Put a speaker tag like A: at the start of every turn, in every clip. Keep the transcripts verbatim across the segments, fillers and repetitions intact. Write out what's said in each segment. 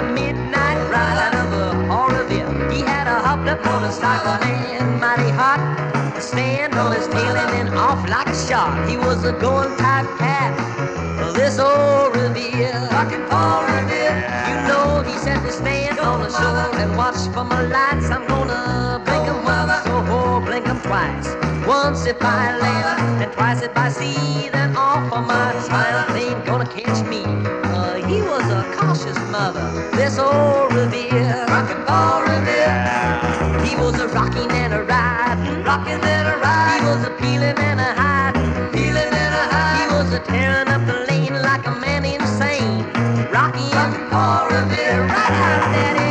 A: midnight ride out of the Oroville. He had a hopped up motorcycle and mighty hot. Stand on his tail and then off like a shot. He was a going type cat. This old Revere, rockin' Paul Revere. You know he said to stand on the shore and watch for my lights. I'm gonna blink 'em once, oh, blink 'em twice. Once if I land, and twice if I see. Then off of my triumph ain't gonna catch me. Uh, he was a cautious mother, this old Revere, rockin' Paul Revere. He was a rockin' and a riding, rockin' and a riding. He was a peeling and a hiding, peeling and a hiding. He was a tearing up the lane like a man insane. Rockin' rockin' Paul Revere, right out, Daddy.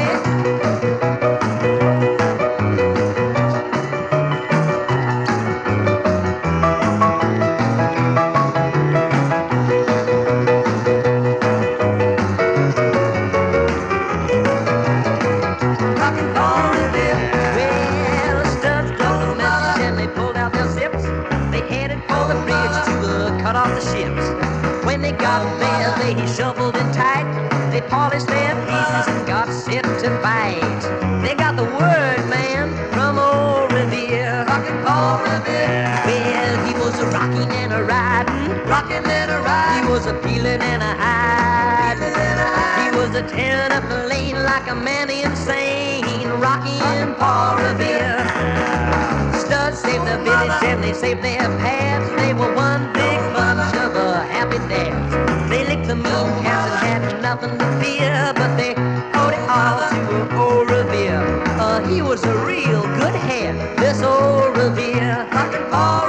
A: When they got there, they shoveled it tight. They polished their pieces and got set to fight. They got the word, man, from old Revere, rockin' Paul Revere. Well, he was a rockin' and a riding, rockin' and a riding. He was a peeling and a hiding. He was a tearing up the lane like a man insane. Rockin' Paul Revere. Studs saved the village and they saved their paths. They were one big bunch of uh, happy dads. They licked the mean cats and had nothing to fear, but they owed it all to old Revere. Uh, he was a real good head, this old Revere, rockin' Paul